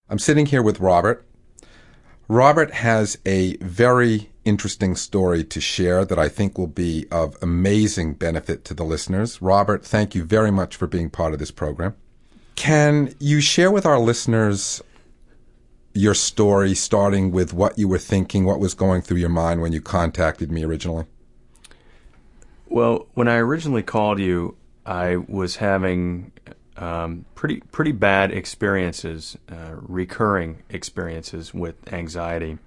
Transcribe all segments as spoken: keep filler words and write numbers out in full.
I'm sitting here with Robert. Robert has a very interesting story to share that I think will be of amazing benefit to the listeners. Robert, thank you very much for being part of this program. Can you share with our listeners your story, starting with what you were thinking, what was going through your mind when you contacted me originally? Well, when I originally called you, I was having um, pretty pretty bad experiences, uh, recurring experiences with anxiety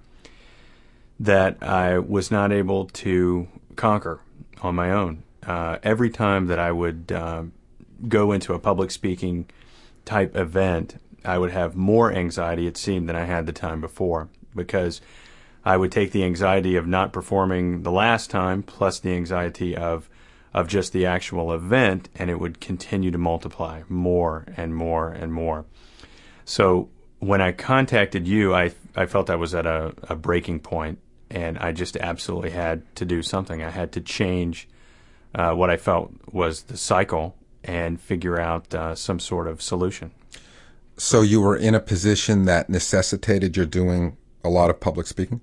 that I was not able to conquer on my own. Uh, every time that I would uh, go into a public speaking type event, I would have more anxiety, it seemed, than I had the time before, because I would take the anxiety of not performing the last time plus the anxiety of of just the actual event, and it would continue to multiply more and more and more. So when I contacted you, I I felt I was at a, a breaking point, and I just absolutely had to do something. I had to change uh, what I felt was the cycle and figure out uh, some sort of solution. So you were in a position that necessitated your doing a lot of public speaking?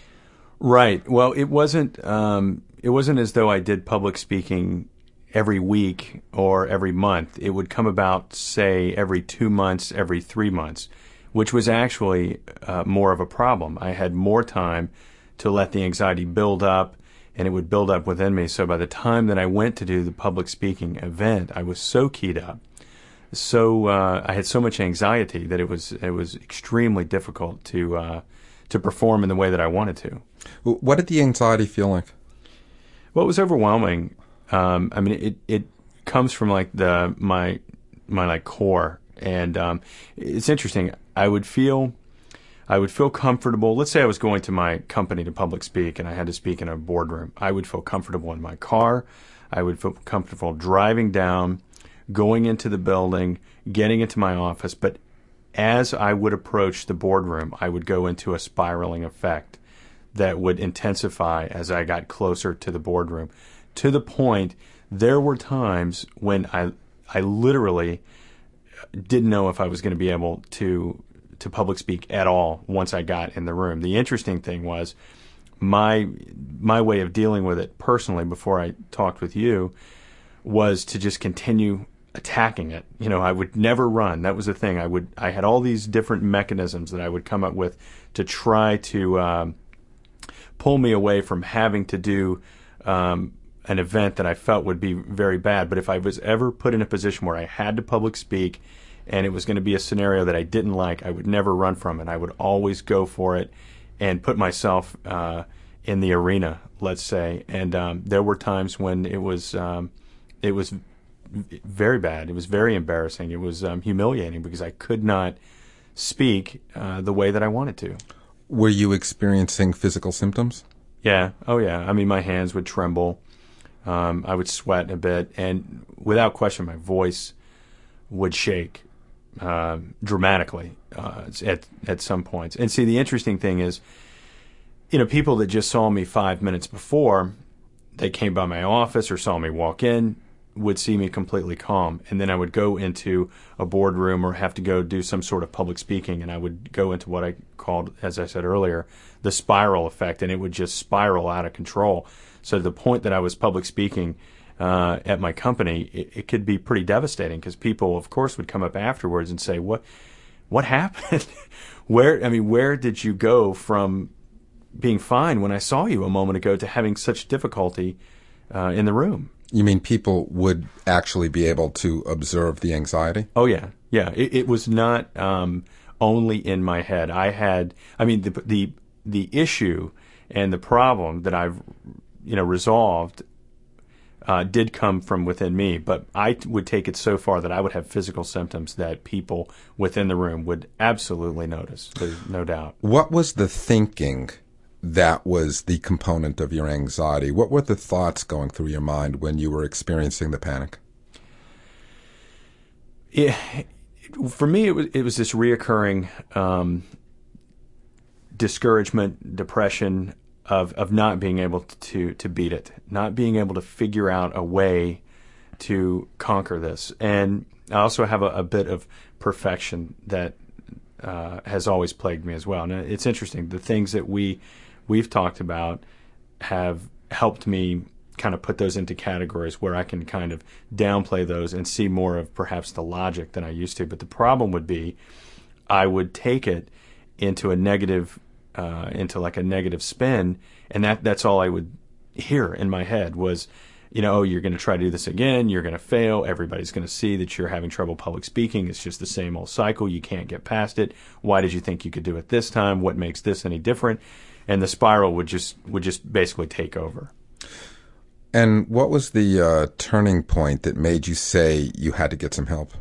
Right. Well, it wasn't um, it wasn't as though I did public speaking every week or every month. It would come about, say, every two months, every three months, which was actually uh, more of a problem. I had more time to let the anxiety build up, and it would build up within me. So by the time that I went to do the public speaking event, I was so keyed up. So uh, I had so much anxiety that it was it was extremely difficult to uh, to perform in the way that I wanted to. What did the anxiety feel like? Well, it was overwhelming. Um, I mean, it it comes from like the my my like core, and um, it's interesting. I would feel I would feel comfortable. Let's say I was going to my company to public speak, and I had to speak in a boardroom. I would feel comfortable in my car. I would feel comfortable driving down, going into the building, getting into my office. But as I would approach the boardroom, I would go into a spiraling effect that would intensify as I got closer to the boardroom, to the point there were times when I I literally didn't know if I was going to be able to to public speak at all once I got in the room. The interesting thing was my my way of dealing with it personally before I talked with you was to just continue attacking it. You know, I would never run. That was the thing. I would. I had all these different mechanisms that I would come up with to try to um, pull me away from having to do um, an event that I felt would be very bad. But if I was ever put in a position where I had to public speak and it was going to be a scenario that I didn't like, I would never run from it. I would always go for it and put myself uh, in the arena, let's say. And um, there were times when it was um, it was very bad. It was very embarrassing. It was um, humiliating because I could not speak uh, the way that I wanted to. Were you experiencing physical symptoms? Yeah. Oh, yeah. I mean, my hands would tremble. Um, I would sweat a bit. And without question, my voice would shake uh, dramatically uh, at, at some points. And see, the interesting thing is, you know, people that just saw me five minutes before, they came by my office or saw me walk in, would see me completely calm. And then I would go into a boardroom or have to go do some sort of public speaking, and I would go into what I called, as I said earlier, the spiral effect, and it would just spiral out of control. So to the point that I was public speaking uh, at my company, it, it could be pretty devastating because people, of course, would come up afterwards and say, what what happened? where I mean, where did you go from being fine when I saw you a moment ago to having such difficulty uh, in the room? You mean people would actually be able to observe the anxiety? Oh, yeah. Yeah. It, it was not um, only in my head. I had, I mean, the, the the issue and the problem that I've, you know, resolved uh, did come from within me, but I would take it so far that I would have physical symptoms that people within the room would absolutely notice. There's no doubt. What was the thinking that was the component of your anxiety? What were the thoughts going through your mind when you were experiencing the panic? It, for me, it was it was this reoccurring um, discouragement, depression of of not being able to to beat it, not being able to figure out a way to conquer this. And I also have a, a bit of perfection that uh, has always plagued me as well. Now, it's interesting. The things that we we've talked about have helped me kind of put those into categories where I can kind of downplay those and see more of perhaps the logic than I used to. But the problem would be I would take it into a negative, uh, into like a negative spin, and that that's all I would hear in my head was, you know, oh, you're going to try to do this again, you're going to fail, everybody's going to see that you're having trouble public speaking, it's just the same old cycle, you can't get past it, why did you think you could do it this time, what makes this any different? And the spiral would just would just basically take over. And what was the uh, turning point that made you say you had to get some help?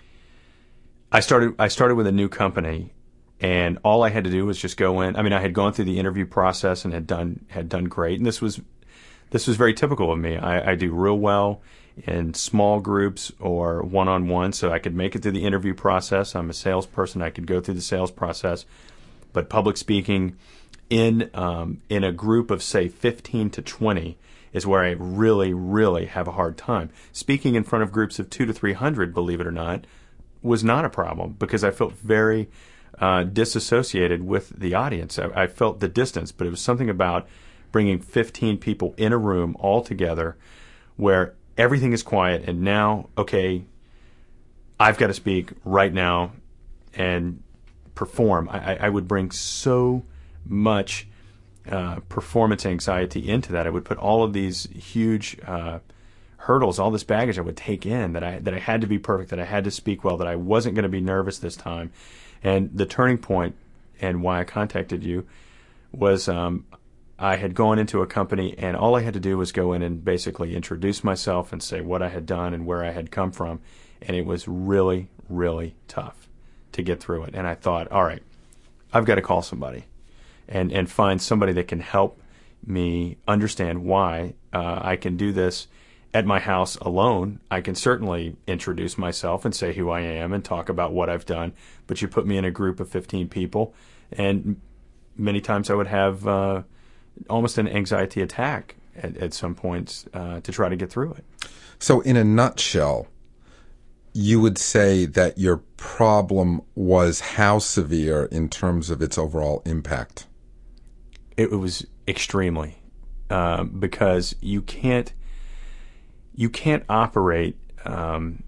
I started I started with a new company, and all I had to do was just go in. I mean, I had gone through the interview process and had done had done great, and this was this was very typical of me. I, I do real well in small groups or one-on-one, so I could make it through the interview process. I'm a salesperson. I could go through the sales process, but public speaking in um, in a group of, say, fifteen to twenty is where I really, really have a hard time. Speaking in front of groups of two to three hundred, believe it or not, was not a problem because I felt very uh, disassociated with the audience. I, I felt the distance, but it was something about bringing fifteen people in a room all together where everything is quiet, and now, okay, I've got to speak right now and perform. I, I would bring so much uh, performance anxiety into that. I would put all of these huge uh, hurdles, all this baggage I would take in, that I that I had to be perfect, that I had to speak well, that I wasn't going to be nervous this time. And the turning point and why I contacted you was um, I had gone into a company, and all I had to do was go in and basically introduce myself and say what I had done and where I had come from. And it was really, really tough to get through it. And I thought, all right, I've got to call somebody and, and find somebody that can help me understand why uh, I can do this at my house alone. I can certainly introduce myself and say who I am and talk about what I've done, but you put me in a group of fifteen people, and many times I would have uh, almost an anxiety attack at, at some points uh, to try to get through it. So in a nutshell, you would say that your problem was how severe in terms of its overall impact? It was extremely, uh, because you can't you can't operate um,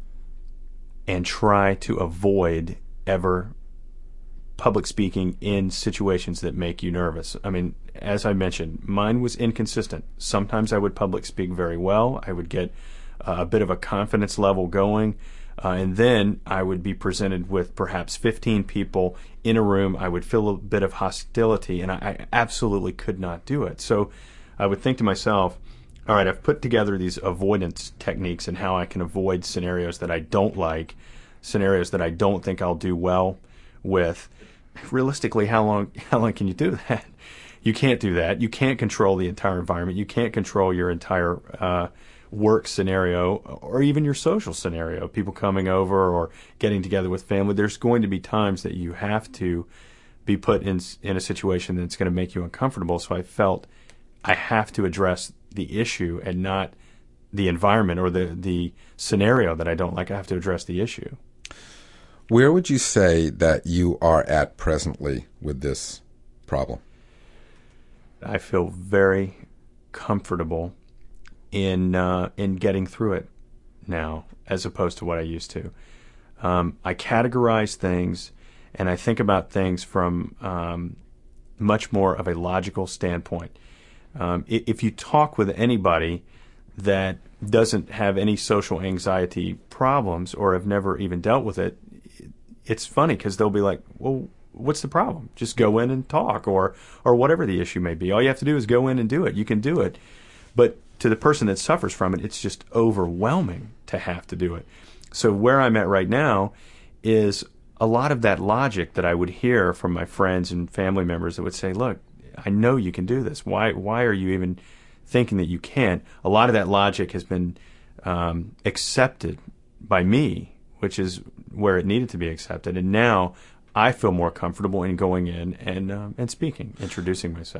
and try to avoid ever public speaking in situations that make you nervous. I mean, as I mentioned, mine was inconsistent. Sometimes I would public speak very well. I would get uh, a bit of a confidence level going. Uh, and then I would be presented with perhaps fifteen people in a room. I would feel a bit of hostility, and I, I absolutely could not do it. So I would think to myself, all right, I've put together these avoidance techniques and how I can avoid scenarios that I don't like, scenarios that I don't think I'll do well with. Realistically, how long how long can you do that? You can't do that. You can't control the entire environment. You can't control your entire uh, work scenario or even your social scenario, people coming over or getting together with family. There's going to be times that you have to be put in in a situation that's going to make you uncomfortable. So I felt I have to address the issue and not the environment or the, the scenario that I don't like. I have to address the issue. Where would you say that you are at presently with this problem? I feel very comfortable in uh, in getting through it now, as opposed to what I used to. Um, I categorize things, and I think about things from um, much more of a logical standpoint. Um, if you talk with anybody that doesn't have any social anxiety problems or have never even dealt with it, it's funny because they'll be like, well, what's the problem? Just go in and talk, or or whatever the issue may be. All you have to do is go in and do it. You can do it. But to the person that suffers from it, it's just overwhelming to have to do it. So where I'm at right now is a lot of that logic that I would hear from my friends and family members that would say, look, I know you can do this. Why why are you even thinking that you can't? A lot of that logic has been um, accepted by me, which is where it needed to be accepted. And now I feel more comfortable in going in and uh, and speaking, introducing myself.